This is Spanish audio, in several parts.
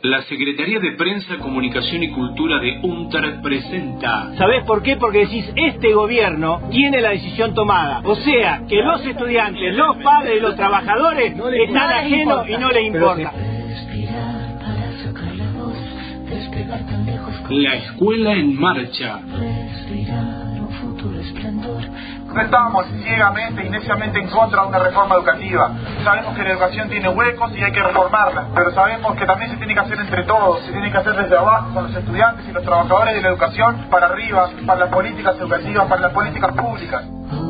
La Secretaría de Prensa, Comunicación y Cultura de UNTER presenta... ¿Sabés por qué? Porque decís, este gobierno tiene la decisión tomada. O sea, que los estudiantes, los padres y los trabajadores están ajenos y no les importa. La Escuela en Marcha. No estábamos ciegamente y neciamente en contra de una reforma educativa. Sabemos que la educación tiene huecos y hay que reformarla, pero sabemos que también se tiene que hacer entre todos, se tiene que hacer desde abajo, con los estudiantes y los trabajadores de la educación, para arriba, para las políticas educativas, para las políticas públicas.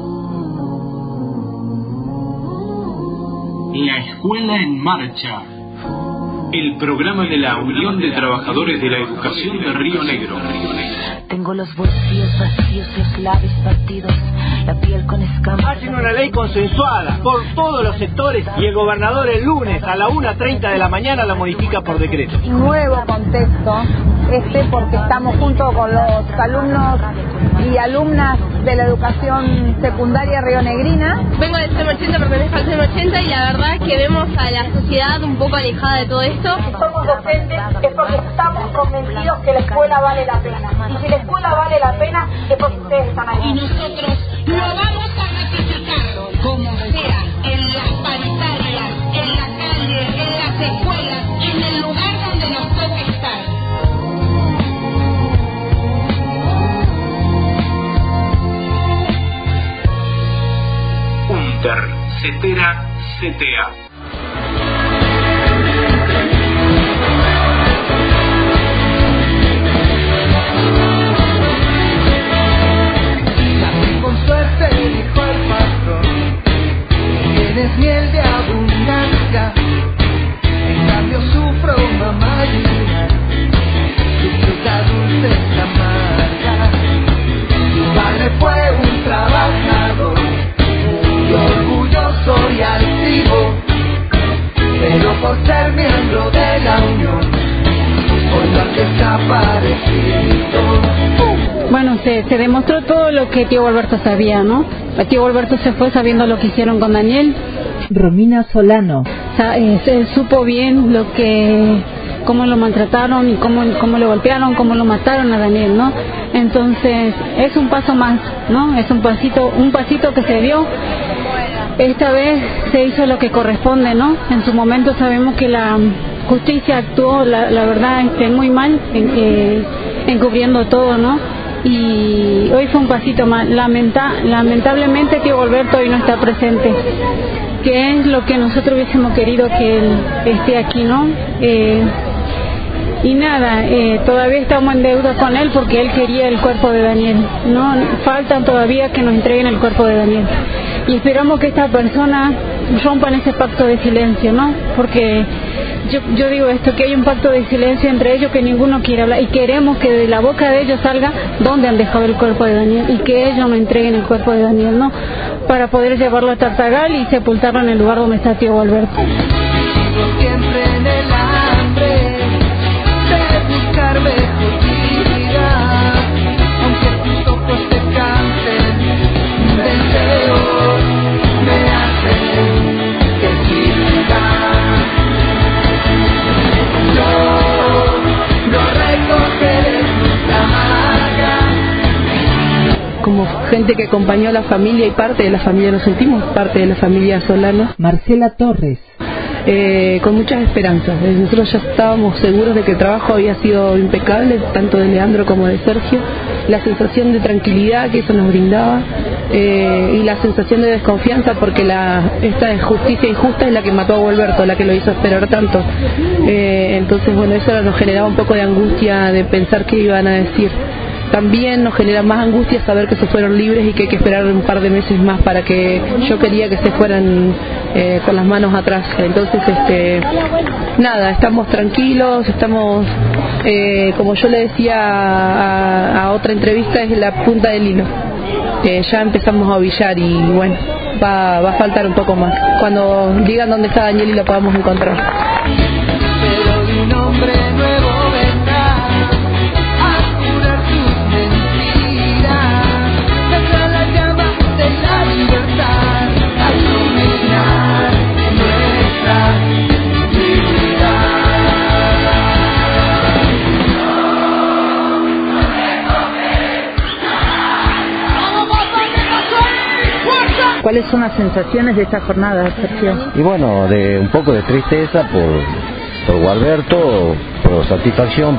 La Escuela en Marcha. El programa de la Unión de Trabajadores de la Educación de Río Negro. Tengo los bolsillos vacíos, los labios partidos, la piel con escamas. Hacen una ley consensuada por todos los sectores y el gobernador el lunes a la 1:30 de la mañana la modifica por decreto. Nuevo contexto porque estamos junto con los alumnos y alumnas de la educación secundaria rionegrina. Vengo del CEM 80, pertenezco al CEM 80 y la verdad es que vemos a la sociedad un poco alejada de todo esto. Somos docentes es porque estamos convencidos que la escuela vale la pena. Y si la escuela vale la pena es porque ustedes están ahí. Y nosotros lo vamos a ratificar, como sea, en las paritarias, en la calle, en las escuelas, en el lugar donde nos toque estar. UNTER, CETERA, CTA. Con suerte dijo el patrón, tienes miel de abundancia, en cambio sufro mamá mía, tu fruta dulce es amarga. Tu padre fue un trabajador, y orgulloso y altivo, pero por ser miembro de la Unión, hoy lo has desaparecido. Bueno, se demostró todo lo que tío Alberto sabía, ¿no? Tío Alberto se fue sabiendo lo que hicieron con Daniel. Romina Solano. O sea, él supo bien cómo lo maltrataron y cómo lo golpearon, cómo lo mataron a Daniel, ¿no? Entonces, es un paso más, ¿no? Es un pasito que se dio. Esta vez se hizo lo que corresponde, ¿no? En su momento sabemos que la justicia actuó, la verdad, muy mal, encubriendo todo, ¿no? Y hoy fue un pasito más. Lamentablemente tío Alberto hoy no está presente, que es lo que nosotros hubiésemos querido que él esté aquí, ¿no? Y nada, todavía estamos en deuda con él porque él quería el cuerpo de Daniel, ¿no? Faltan todavía que nos entreguen el cuerpo de Daniel y esperamos que esta persona rompan ese pacto de silencio, ¿no? Porque yo digo esto, que hay un pacto de silencio entre ellos que ninguno quiere hablar y queremos que de la boca de ellos salga dónde han dejado el cuerpo de Daniel y que ellos nos entreguen el cuerpo de Daniel, ¿no? Para poder llevarlo a Tartagal y sepultarlo en el lugar donde está tío Alberto. Siempre en el hambre de buscar mejor vida, aunque tus ojos te canten, deseo me hacen que siga. Yo no recogeré nunca amarga. Como gente que acompañó a la familia y parte de la familia, nos sentimos parte de la familia Solano. Marcela Torres. Con muchas esperanzas. Nosotros ya estábamos seguros de que el trabajo había sido impecable, tanto de Leandro como de Sergio. La sensación de tranquilidad que eso nos brindaba y la sensación de desconfianza porque esta justicia injusta es la que mató a Alberto, la que lo hizo esperar tanto. Entonces, bueno, eso nos generaba un poco de angustia de pensar qué iban a decir. También nos genera más angustia saber que se fueron libres y que hay que esperar un par de meses más para que yo quería que se fueran con las manos atrás. Entonces, nada, estamos tranquilos, estamos, como yo le decía a otra entrevista, es la punta del hilo. Ya empezamos a ovillar y bueno, va a faltar un poco más. Cuando digan dónde está Daniel y lo podamos encontrar. Pero de un hombre nuevo vendrá a curar tus mentiras, tendrá la llama de la libertad a iluminar nuestra vida. ¿Cuáles son las sensaciones de esta jornada, Sergio? Y bueno, de un poco de tristeza por Gualberto, por satisfacción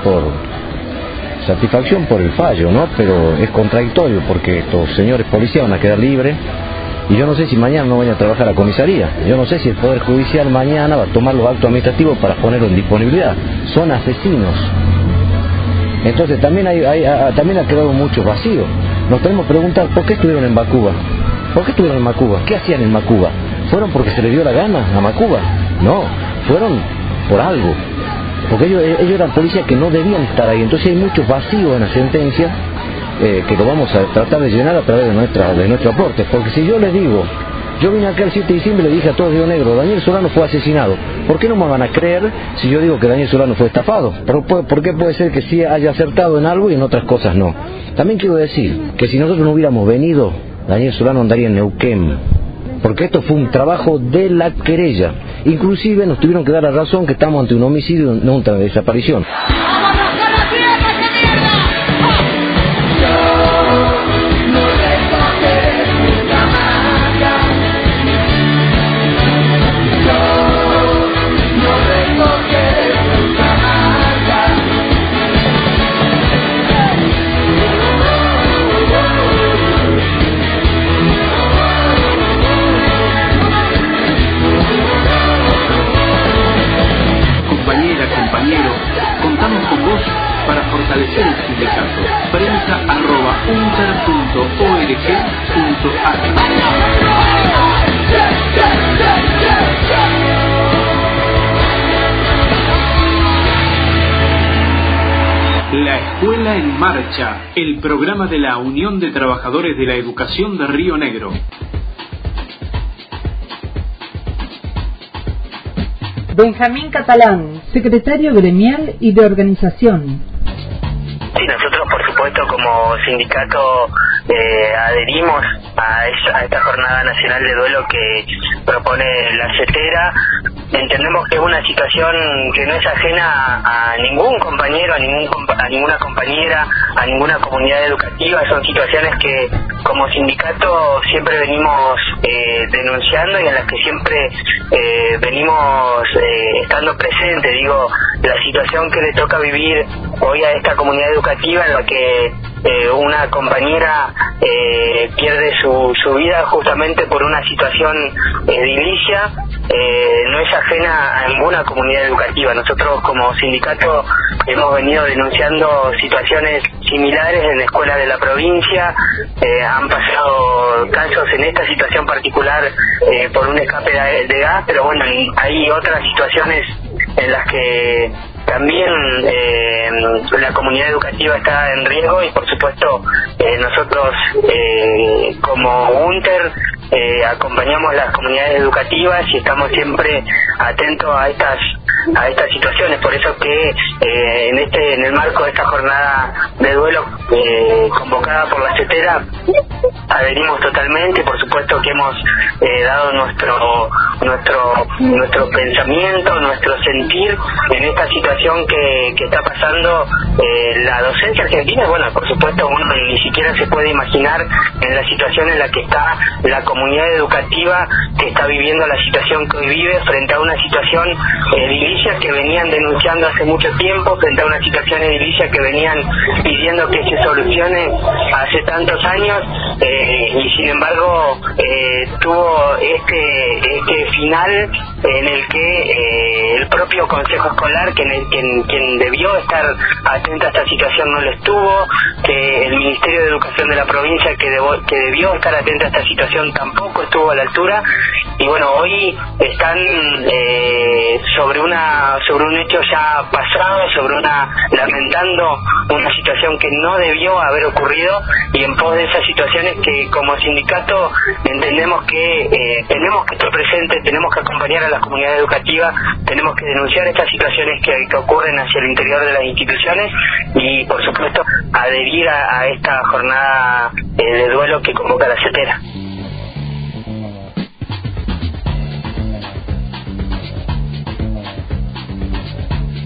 por el fallo, ¿no? Pero es contradictorio porque estos señores policías van a quedar libres y yo no sé si mañana no vayan a trabajar a la comisaría. Yo no sé si el Poder Judicial mañana va a tomar los actos administrativos para ponerlos en disponibilidad. Son asesinos. Entonces también también ha quedado mucho vacío. Nos tenemos que preguntar ¿por qué estuvieron en Macuba? ¿Por qué estuvieron en Macuba? ¿Qué hacían en Macuba? ¿Fueron porque se les dio la gana a Macuba? No, fueron por algo. Porque ellos eran policías que no debían estar ahí. Entonces hay muchos vacíos en la sentencia que lo vamos a tratar de llenar a través de nuestro aporte. Porque si yo les digo, yo vine acá el 7 de diciembre y le dije a todo Río Negro, Daniel Solano fue asesinado. ¿Por qué no me van a creer si yo digo que Daniel Solano fue estafado? ¿Por qué puede ser que sí haya acertado en algo y en otras cosas no? También quiero decir que si nosotros no hubiéramos venido, Daniel Solano andaría en Neuquén. Porque esto fue un trabajo de la querella. Inclusive nos tuvieron que dar la razón que estamos ante un homicidio, no una desaparición. Contamos con vos para fortalecer el sindicato. prensa@unter.org.ar. La Escuela en Marcha, el programa de la Unión de Trabajadores de la Educación de Río Negro. Benjamín Catalán, secretario gremial y de organización. Sí, nosotros por supuesto como sindicato adherimos a esta jornada nacional de duelo que propone la CETERA. Entendemos que es una situación que no es ajena a ningún compañero, a ninguna compañera, a ninguna comunidad educativa. Son situaciones que como sindicato siempre venimos denunciando y en las que siempre venimos estando presentes. Digo, la situación que le toca vivir hoy a esta comunidad educativa en la que una compañera pierde su vida justamente por una situación edilicia, no es ajena a ninguna comunidad educativa. Nosotros como sindicato hemos venido denunciando situaciones similares en escuelas de la provincia. Han pasado casos en esta situación particular por un escape de gas, pero bueno, hay otras situaciones en las que también la comunidad educativa está en riesgo y por supuesto nosotros como UNTER acompañamos las comunidades educativas y estamos siempre atentos a estas situaciones. Por eso que en el marco de esta jornada de duelo convocada por la CETERA adherimos totalmente. Por supuesto que hemos dado nuestro pensamiento, nuestro sentir en esta situación que está pasando la docencia argentina. Bueno, por supuesto uno ni siquiera se puede imaginar en la situación en la que está la comunidad educativa que está viviendo la situación que hoy vive frente a una situación edilicia que venían denunciando hace mucho tiempo, frente a una situación edilicia que venían pidiendo que se solucione hace tantos años y sin embargo tuvo este final en el que el propio Consejo Escolar, quien debió estar atento a esta situación, no lo estuvo, que el Ministerio de Educación de la provincia, que debió estar atento a esta situación, tampoco estuvo a la altura. Y bueno, hoy están sobre un hecho ya pasado, lamentando una situación que no debió haber ocurrido, y en pos de esas situaciones que como sindicato entendemos que tenemos que estar presentes, tenemos que acompañar a las comunidades educativas, tenemos que denunciar estas situaciones que ocurren hacia el interior de las instituciones y por supuesto adherir a esta jornada de duelo que convoca la CETERA.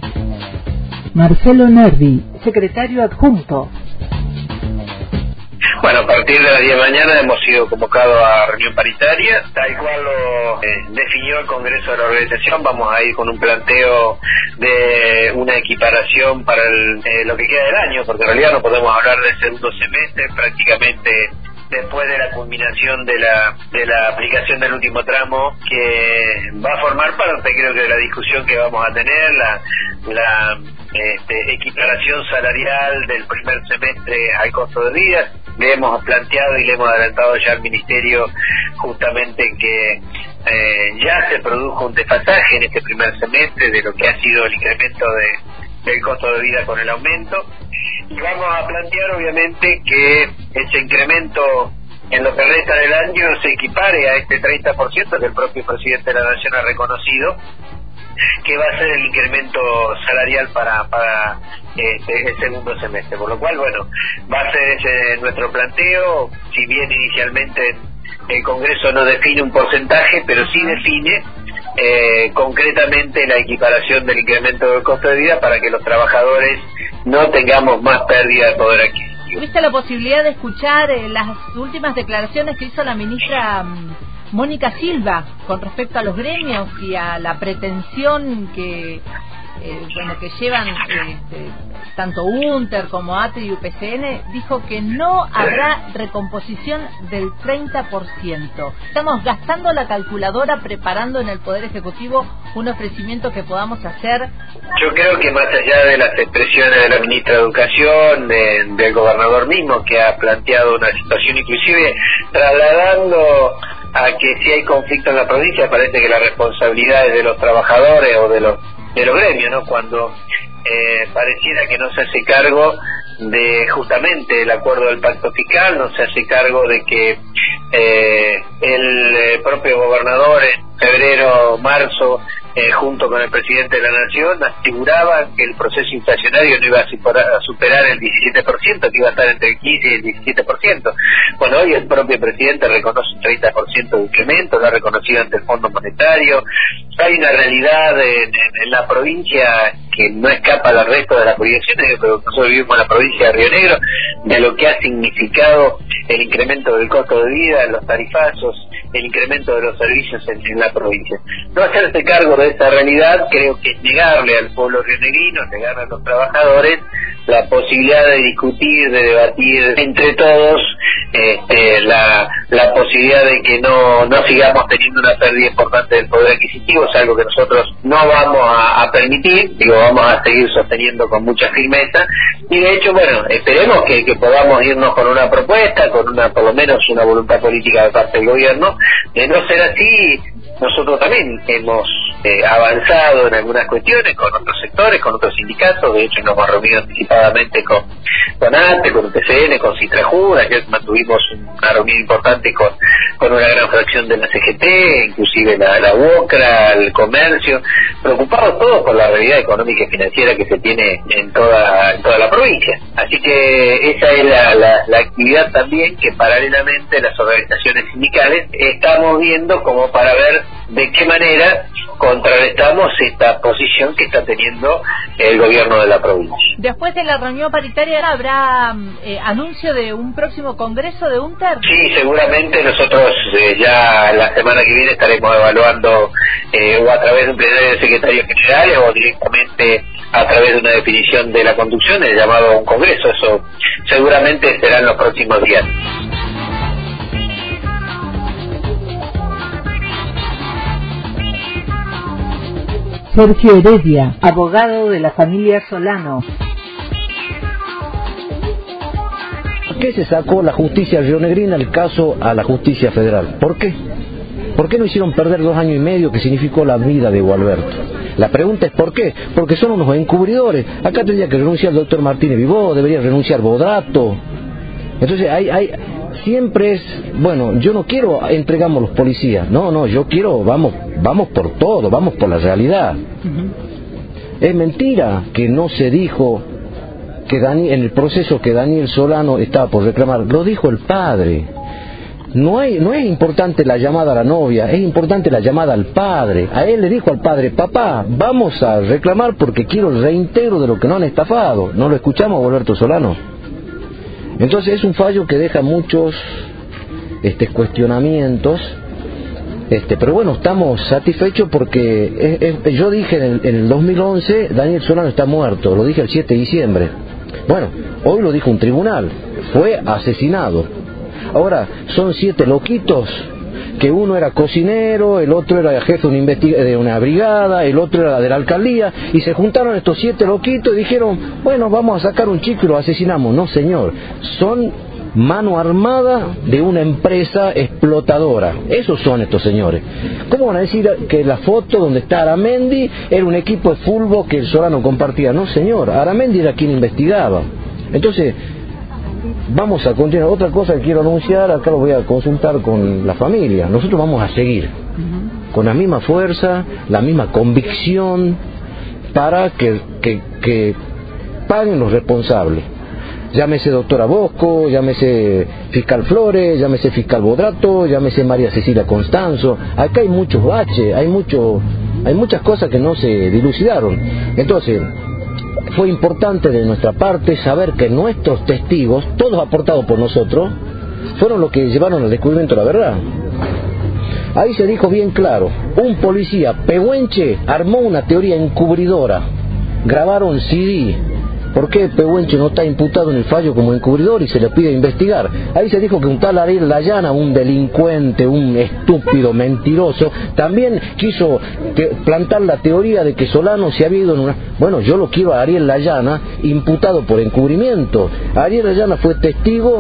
Marcelo Nervi, secretario adjunto. Bueno, a partir de las 10 de la mañana hemos sido convocados a reunión paritaria, tal cual lo definió el Congreso de la organización. Vamos a ir con un planteo de una equiparación para lo que queda del año, porque en realidad no podemos hablar del segundo semestre, prácticamente después de la culminación de la aplicación del último tramo, que va a formar parte, creo que, de la discusión que vamos a tener, la equiparación salarial del primer semestre al costo de vida. Le hemos planteado y le hemos adelantado ya al Ministerio justamente que ya se produjo un desfasaje en este primer semestre de lo que ha sido el incremento del costo de vida con el aumento, y vamos a plantear obviamente que ese incremento en lo que resta del año se equipare a este 30% que el propio presidente de la Nación ha reconocido que va a ser el incremento salarial para el segundo semestre, por lo cual, bueno, va a ser ese nuestro planteo. Si bien inicialmente el Congreso no define un porcentaje, pero sí define concretamente la equiparación del incremento del costo de vida para que los trabajadores no tengamos más pérdida de poder adquisitivo. ¿Tuviste la posibilidad de escuchar las últimas declaraciones que hizo la ministra Mónica Silva con respecto a los gremios y a la pretensión que que llevan tanto UNTER como ATE y UPCN? Dijo que no habrá recomposición del 30%. Estamos gastando la calculadora preparando en el Poder Ejecutivo un ofrecimiento que podamos hacer. Yo creo que más allá de las expresiones de la ministra de Educación, del gobernador mismo, que ha planteado una situación inclusive trasladando a que si hay conflicto en la provincia, parece que la responsabilidad es de los trabajadores o de los gremios, ¿no? Cuando pareciera que no se hace cargo de justamente el acuerdo del pacto fiscal, no se hace cargo de que el propio gobernador en febrero, marzo, junto con el presidente de la Nación, aseguraba que el proceso inflacionario no iba a superar el 17%, que iba a estar entre el 15 y el 17%. Bueno, hoy el propio presidente reconoce un 30% de incremento, lo ha reconocido ante el Fondo Monetario. Hay una realidad en la provincia que no escapa al resto de las proyecciones, pero nosotros vivimos en la provincia de Río Negro, de lo que ha significado el incremento del costo de vida, los tarifazos, el incremento de los servicios en la provincia. No hacerse cargo de esa realidad creo que es negarle al pueblo rionegrino, negarle a los trabajadores la posibilidad de discutir, de debatir entre todos la posibilidad de que no sigamos teniendo una pérdida importante del poder adquisitivo. Es algo que nosotros no vamos a permitir, vamos a seguir sosteniendo con mucha firmeza, y de hecho, bueno, esperemos que podamos irnos con una propuesta, con por lo menos una voluntad política de parte del gobierno. De no ser así, nosotros también hemos avanzado en algunas cuestiones con otros sectores, con otros sindicatos. De hecho, nos hemos reunido anticipadamente con ATE, con UPCN, con Citrajur. Ayer mantuvimos una reunión importante con una gran fracción de la CGT, inclusive la UOCRA, el comercio, preocupados todos por la realidad económica y financiera que se tiene en toda la provincia. Así que esa es la actividad también que paralelamente las organizaciones sindicales estamos viendo como para ver de qué manera contrarrestamos esta posición que está teniendo el gobierno de la provincia. Después de la reunión paritaria, ¿habrá anuncio de un próximo congreso de UNTER? Sí, seguramente nosotros ya la semana que viene estaremos evaluando o a través de un plenario de secretarios generales o directamente a través de una definición de la conducción, el llamado un congreso. Eso seguramente será en los próximos días. Sergio Heredia, abogado de la familia Solano. ¿Por qué se sacó la justicia rionegrina el caso a la justicia federal? ¿Por qué? ¿Por qué no hicieron perder 2 años y medio que significó la vida de Gualberto? La pregunta es ¿por qué? Porque son unos encubridores. Acá tendría que renunciar el doctor Martínez Vivó, debería renunciar Bodrato. Entonces siempre es, bueno, yo no quiero entregamos los policías, no, yo quiero, vamos por todo, vamos por la realidad. Es mentira que no se dijo que en el proceso que Daniel Solano estaba por reclamar, lo dijo el padre. No es importante la llamada a la novia, es importante la llamada al padre. A él le dijo al padre: papá, vamos a reclamar porque quiero el reintegro de lo que no han estafado. ¿No lo escuchamos, Gualberto Solano? Entonces es un fallo que deja muchos cuestionamientos, pero bueno, estamos satisfechos porque yo dije en el 2011, Daniel Solano está muerto, lo dije el 7 de diciembre. Bueno, hoy lo dijo un tribunal, fue asesinado. Ahora, son 7 loquitos, que uno era cocinero, el otro era jefe de una brigada, el otro era de la alcaldía, y se juntaron estos 7 loquitos y dijeron, bueno, vamos a sacar un chico y lo asesinamos. No, señor, son mano armada de una empresa explotadora. Esos son estos señores. ¿Cómo van a decir que la foto donde está Aramendi era un equipo de fútbol que el Solano compartía? No, señor, Aramendi era quien investigaba. Entonces, vamos a continuar. Otra cosa que quiero anunciar, acá lo voy a consultar con la familia. Nosotros vamos a seguir con la misma fuerza, la misma convicción, para que paguen los responsables. Llámese doctora Bosco, llámese fiscal Flores, llámese fiscal Bodrato, llámese María Cecilia Constanzo. Acá hay muchos baches, hay muchas cosas que no se dilucidaron. Entonces, fue importante de nuestra parte saber que nuestros testigos, todos aportados por nosotros, fueron los que llevaron al descubrimiento de la verdad. Ahí se dijo bien claro, un policía pehuenche armó una teoría encubridora, grabaron CD. ¿Por qué Pehuenche no está imputado en el fallo como encubridor y se le pide investigar? Ahí se dijo que un tal Ariel Layana, un delincuente, un estúpido, mentiroso, también quiso plantar la teoría de que Solano se había ido en una... Bueno, yo lo quiero a Ariel Layana imputado por encubrimiento. Ariel Layana fue testigo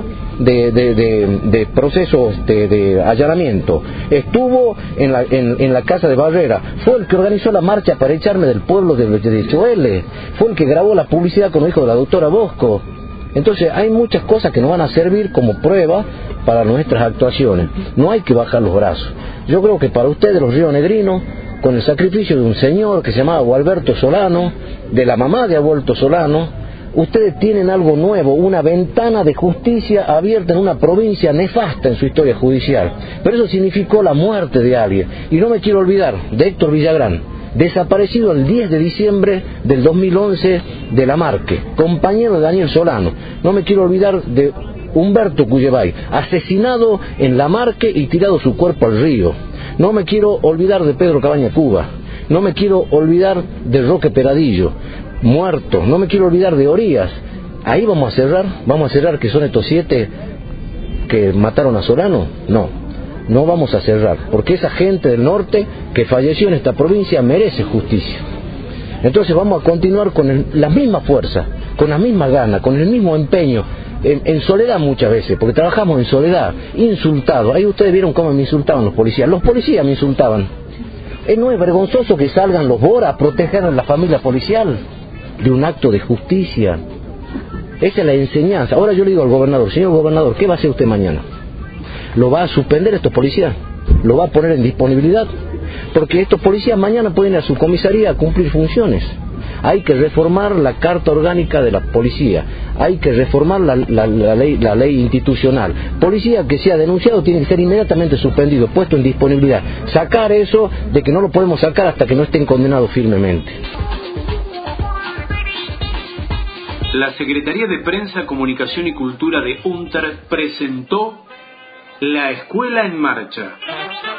de procesos de allanamiento, estuvo en la casa de Barrera, fue el que organizó la marcha para echarme del pueblo de Choele, fue el que grabó la publicidad con el hijo de la doctora Bosco. Entonces hay muchas cosas que nos van a servir como prueba para nuestras actuaciones. No hay que bajar los brazos. Yo creo que para ustedes los rionegrinos, con el sacrificio de un señor que se llamaba Gualberto Solano, de la mamá de Abuelto Solano, ustedes tienen algo nuevo, una ventana de justicia abierta en una provincia nefasta en su historia judicial. Pero eso significó la muerte de alguien. Y no me quiero olvidar de Héctor Villagrán, desaparecido el 10 de diciembre del 2011 de La Marque, compañero de Daniel Solano. No me quiero olvidar de Humberto Cuyebay, asesinado en La Marque y tirado su cuerpo al río. No me quiero olvidar de Pedro Cabaña Cuba. No me quiero olvidar de Roque Peradillo, muerto. No me quiero olvidar de Orías. Ahí vamos a cerrar que son estos 7 que mataron a Solano. No vamos a cerrar, porque esa gente del norte que falleció en esta provincia merece justicia. Entonces vamos a continuar con la misma fuerza, con la misma gana, con el mismo empeño, en soledad muchas veces, porque trabajamos en soledad, insultados. Ahí ustedes vieron cómo me insultaban los policías me insultaban. ¿No es vergonzoso que salgan los BORA a proteger a la familia policial de un acto de justicia? Esa es la enseñanza. Ahora yo le digo al gobernador, señor gobernador, ¿qué va a hacer usted mañana? ¿Lo va a suspender a estos policías? ¿Lo va a poner en disponibilidad? Porque estos policías mañana pueden ir a su comisaría a cumplir funciones. Hay que reformar la Carta Orgánica de la Policía, hay que reformar la ley institucional. Policía que sea denunciado tiene que ser inmediatamente suspendido, puesto en disponibilidad. Sacar eso de que no lo podemos sacar hasta que no estén condenados firmemente. La Secretaría de Prensa, Comunicación y Cultura de UNTER presentó La Escuela en Marcha.